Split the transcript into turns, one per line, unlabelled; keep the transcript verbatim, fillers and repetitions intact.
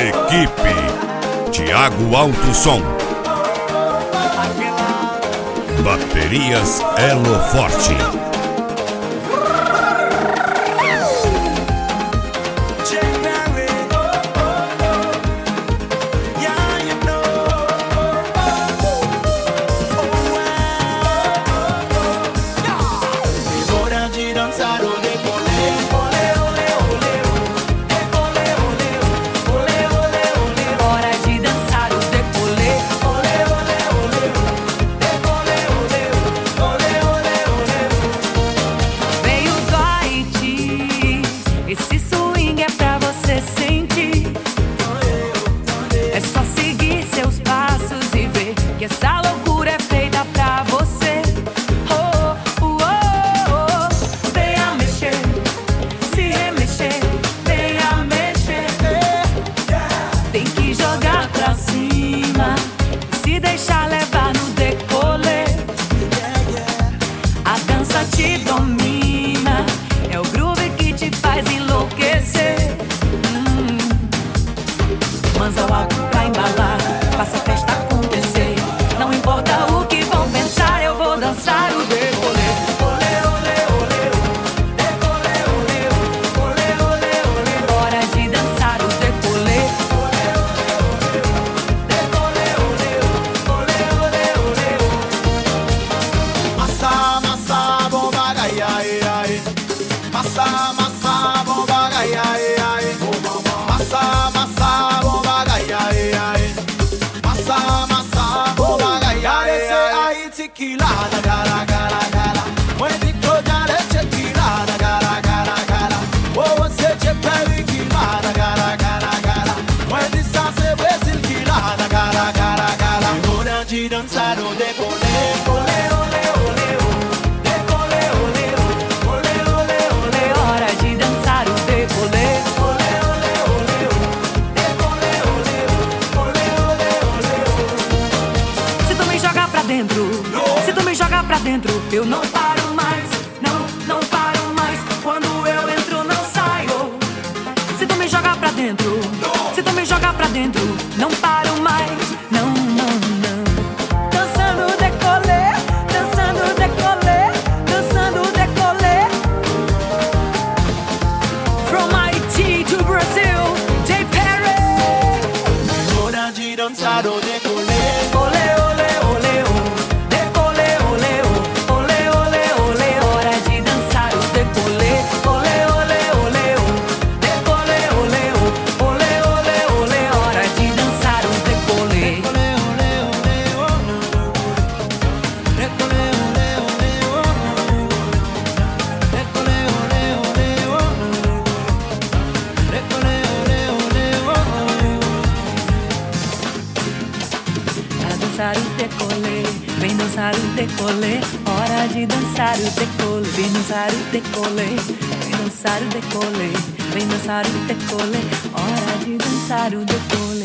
Equipe Thiago Alto Som. Baterias Elo Forte.
Esse swing é pra você sentir. É só seguir seus passos e ver que essa loucura é feita pra você. Oh, oh, oh, oh. Venha mexer, se remexer, venha mexer. Tem que jogar pra cima e se deixar levar no decolê. A dança te domina, é o groove que te faz enlouquecer. hum. Manza o água pra embalar, faça a festa acontecer. Não importa o que vão pensar, eu vou dançar o decolê. Olê, olê, olê, decolê, olê, olê, olê, olê. Hora de dançar o decolê. Olê, olê, decolê, olê, olê, olê, olê.
Massa, massa, bomba, ai, ai, ai. Massa, massa, bomba, ai, ai, ai. Massa, massa, bomba, ai, ai, ai. Massa, massa, bomba, ai, ai, ai. Tequila, gara, gara, gara. When it goes down, it's tequila, gara, gara, gara. Oh, what's it, Jerry? Tequila, gara, gara, gara. When the sound se Brasil, tequila, gara, gara, gara. Hora de dançar o decolê, olê, olê, olê, decolê, olê, olê, olê, olê.
Hora de dançar o decolê.
Olê, olê, olê, decolê, olê, olê, olê, olê.
Se tu me jogar pra dentro, se tu me jogar pra dentro, eu não paro mais, não, não paro mais. Quando eu entro, não saio. Se tu me jogar pra dentro, se tu me jogar pra dentro, não paro mais, não, não, não. Dançando decolê, dançando decolê, dançando decolê. From Haiti to Brazil, J. Perry.
Hora de dançar o decolê.
Olê, olê, olê, oh. Decolê, olê, oh. Olê, olê, olê. Hora de dançar o decolê. Olê, olê, olê, oh. Decolê, olê, oh. Olê, olê, olê. Hora de dançar o decolê.
Olê, olê, olê, oh. Decolê, olê, olê, oh. Decolê, olê, olê, oh. Decolê, olê, olê, oh.
Pra dançar o decolê, vem dançar o decolê. Hora de dançar o decolê, vem dançar o decolê. Vem dançar o decolê, vem dançar o decolê. Hora de dançar o decolê.